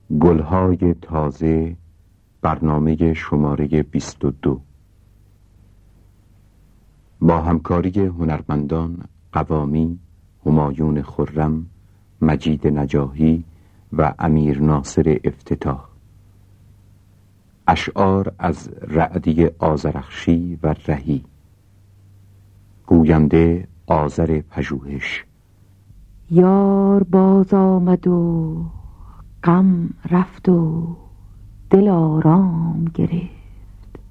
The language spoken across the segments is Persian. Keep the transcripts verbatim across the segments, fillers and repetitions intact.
گلهای تازه، برنامه شماره بیست و دو، با همکاری هنرمندان قوامی، همایون خرم، مجید نجاحی و امیر ناصر افتتاح. اشعار از رعدی آذرخشی و رهی. گوینده آذر پژوهش. یار باز آمد و غم رفت و دل آرام گرفت.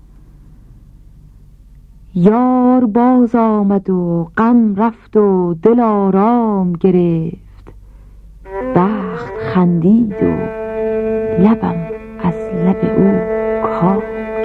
یار باز آمد و غم رفت و دل آرام گرفت. بخت خندید و لبم از لب او کام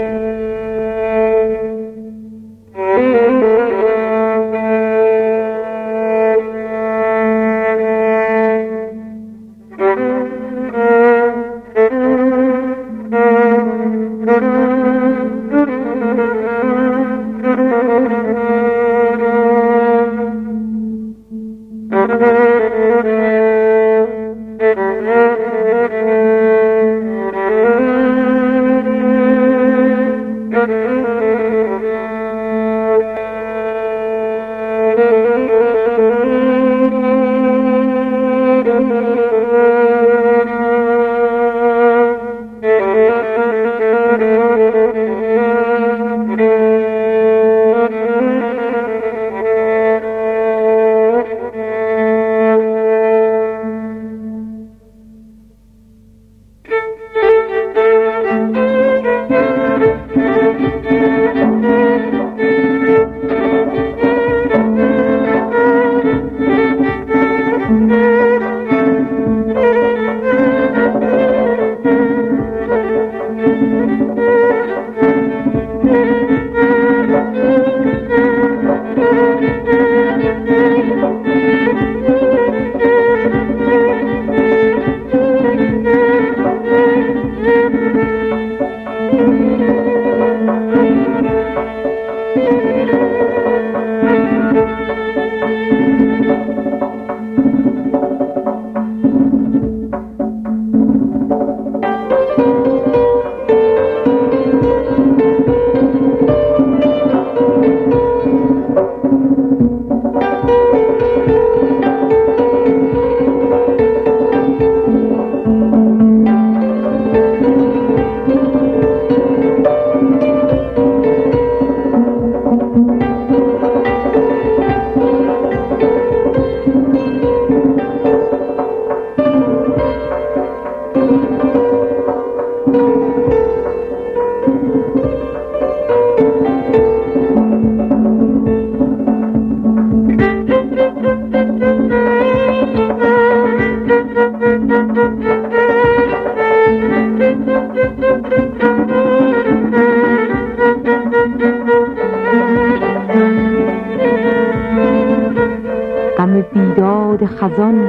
غم بیداد خزان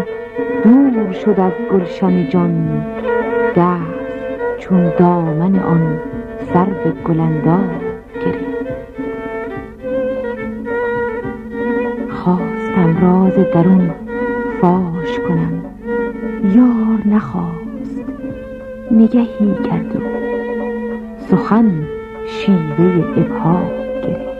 دور شد از گلشن جان. دست چون دامن آن سرو گلندام گرفت. خواستم راز درون فاش کنم، یار نخواست، نگهی کرد و سخن شیوه ابهام گرفت.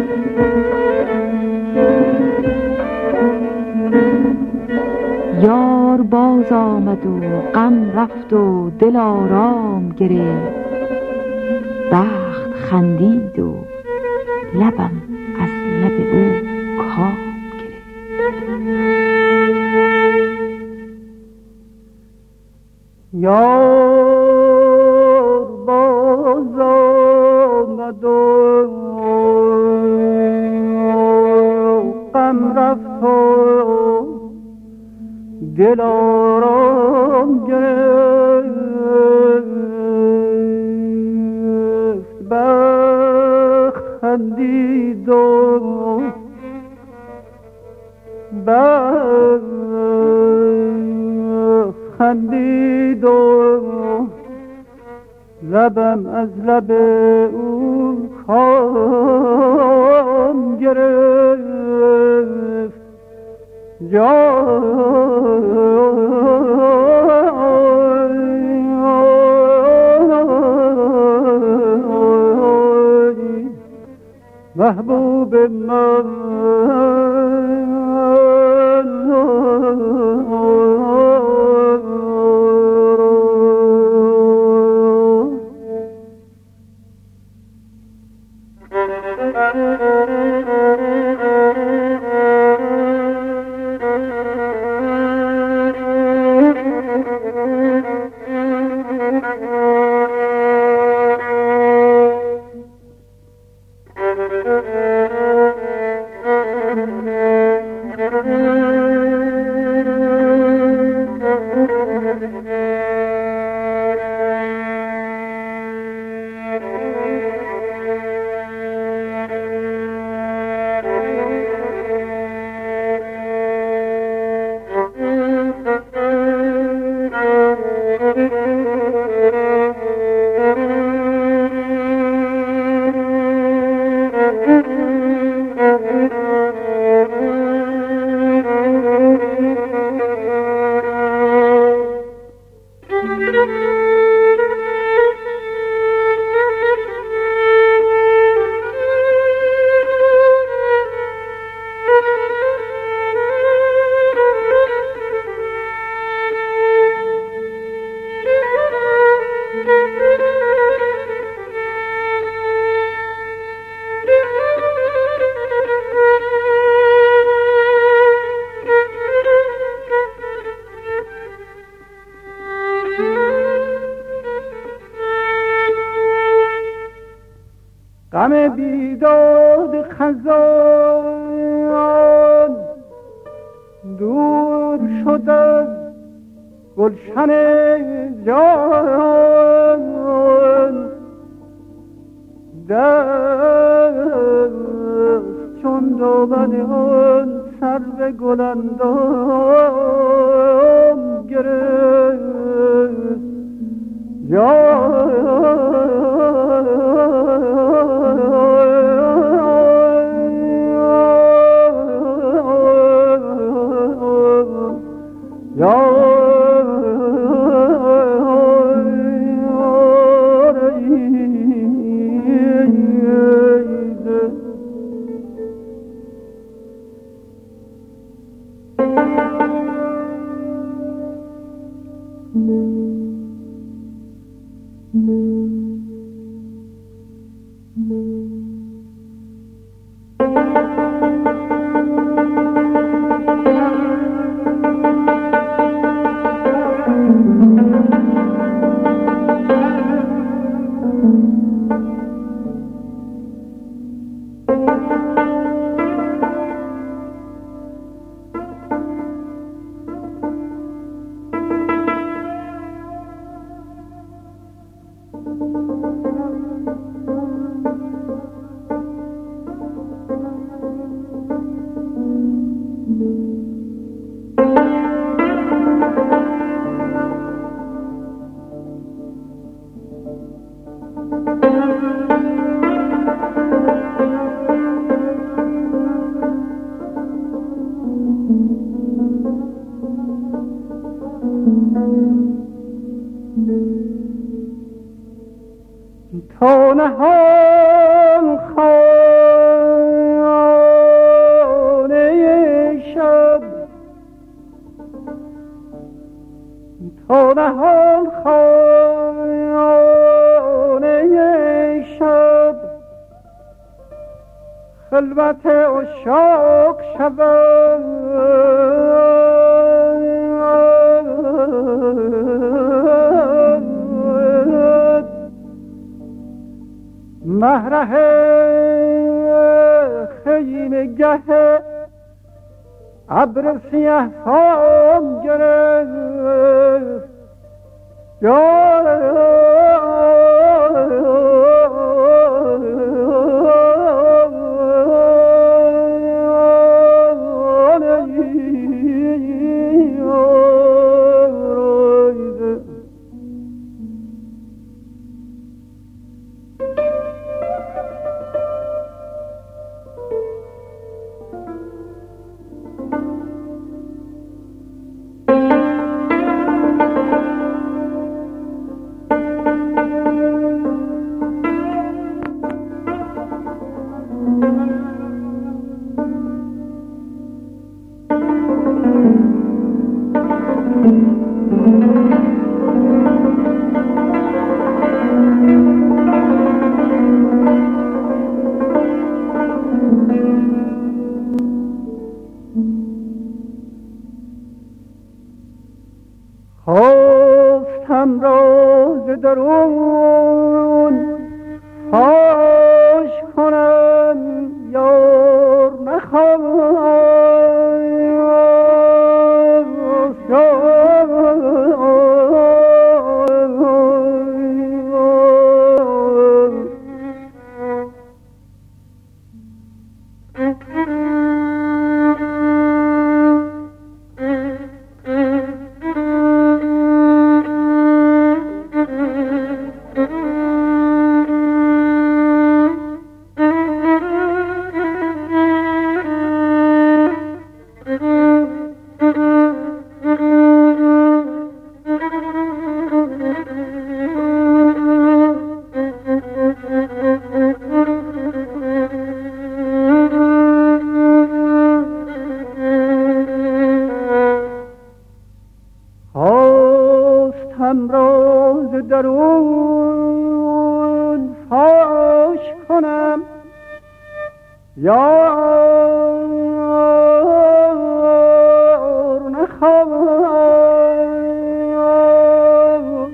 یار باز آمد و غم رفت و دل آرام گرفت، بخت خندید و لبم از لب او کام گرفت. یار باز آمد و غم رفت و دل آرام گرفت، بخت خندید و بخت خندید و لبم از لب او کام گرفت. محبوب من غم بیداد خزان دور شد از گلشن جان، دست چون دامن آن سرو گلاندام گرفت. تا نهان خواهد تا نهان خانه شب خلوت عشاق شود مهره خیمه گه ابر سیه فام گرفت یا خواستم راز درون فاش کنم یار نخواست راز درون فاش کنم یار نخواست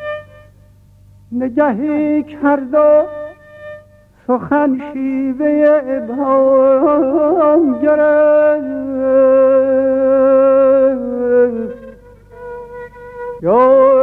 نگهی کرد و سخن شیوه ابهام گرفت یا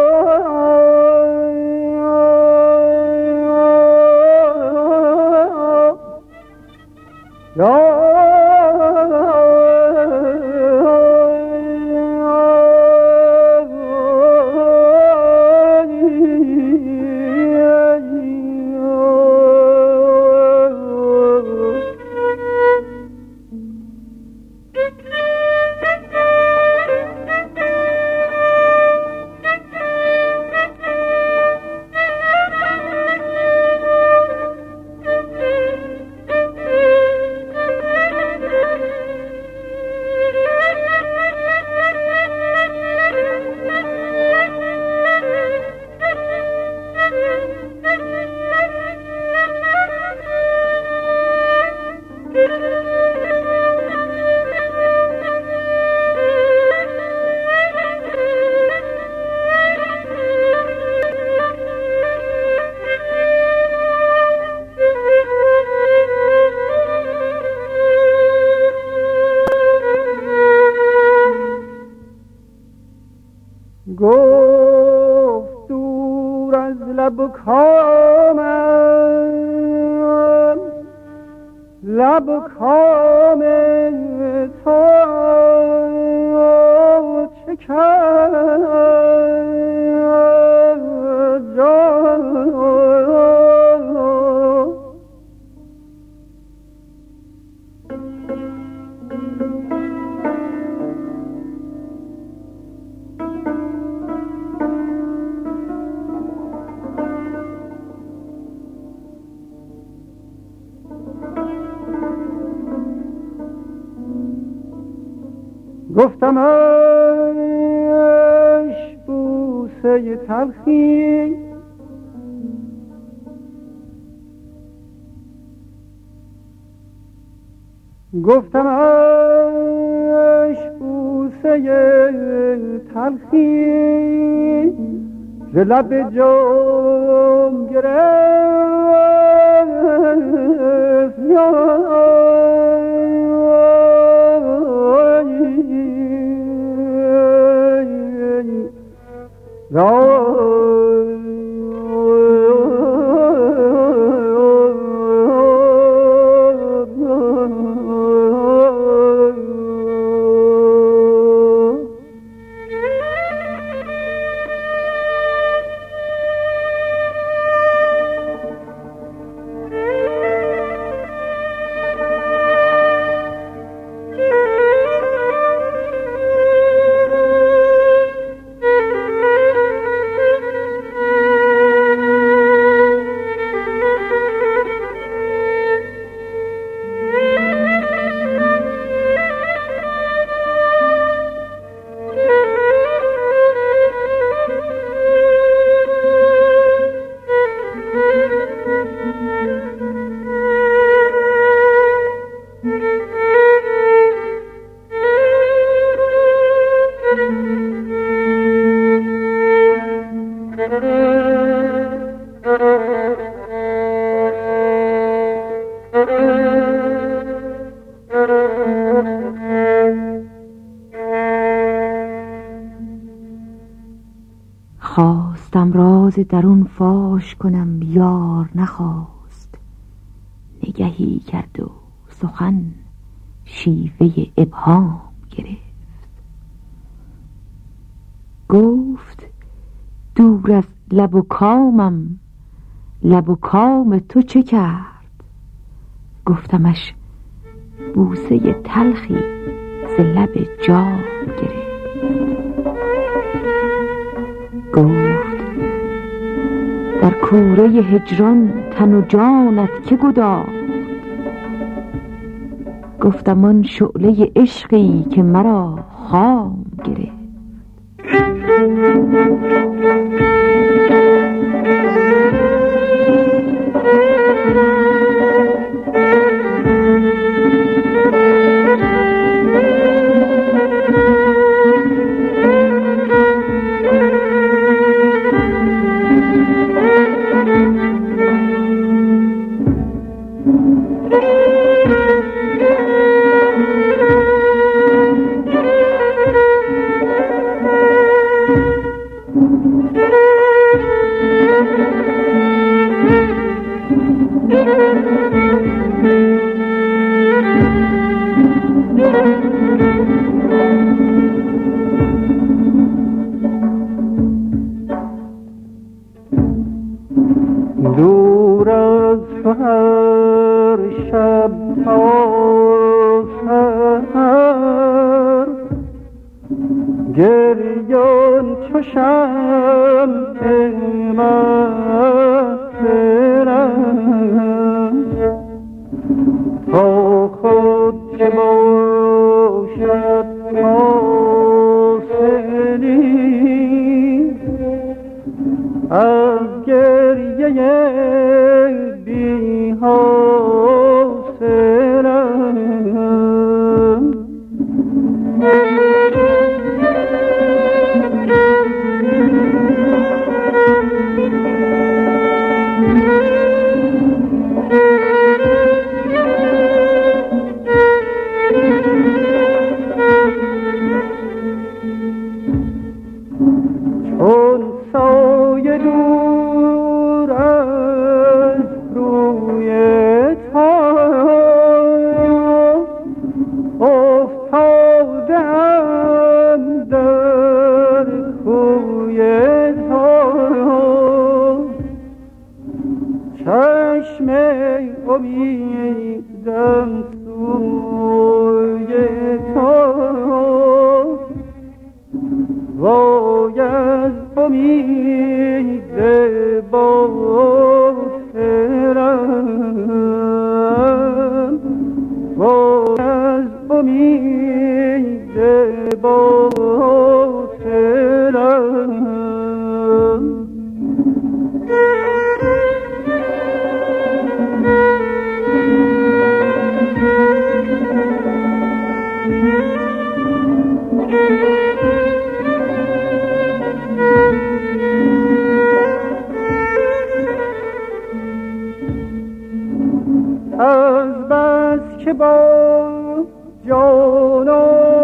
گفت دور از لب کامم لب کام تو چه کرد جان گفتمش بوسه تلخی گفتمش بوسه تلخی ز لب جام گرفت خواستم راز درون فاش کنم، یار نخواست. نگهی کرد و سخن شیوه ابهام گرفت. گفت دور از لب و کامم، لب و کام تو چه کرد؟ گفتمش بوسه تلخی ز لب جام گرفت. گفت در کوره هجران تن و جانت که گداخت؟ گفتم آن شعله عشقی که مرا خام گرفت. دور از تو هر شب تا سحر گریان چو شمع محفلم تا خود که باشد حاصلی از گریه بی حاصلم. چون سایه دور از روی تو افتادم در کوی تو، چشم امیدم سوی تو، وای از امید باطلم، وای از امید باطلم. جان و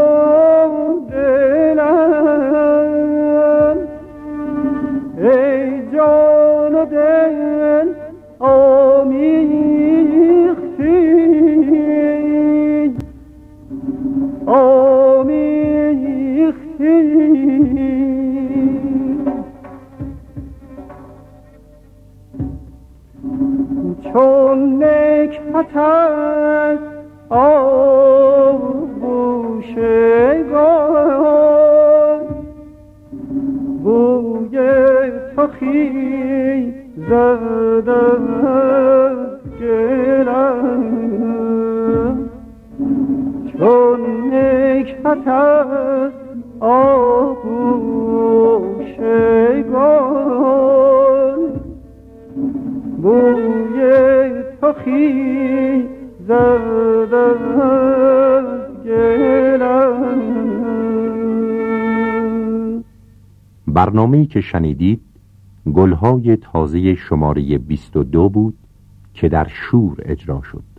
دلم، ای جان و دل آمیختی، آمیختی. چون نکهت از آغوشگاه، بوی تو خیزد از گلم، چون نکهت از آغوشگاه، بوی تو خیزد از گلم. برنامه‌ای که شنیدید گلهای تازه شماره بیست و دو بود که در شور اجرا شد.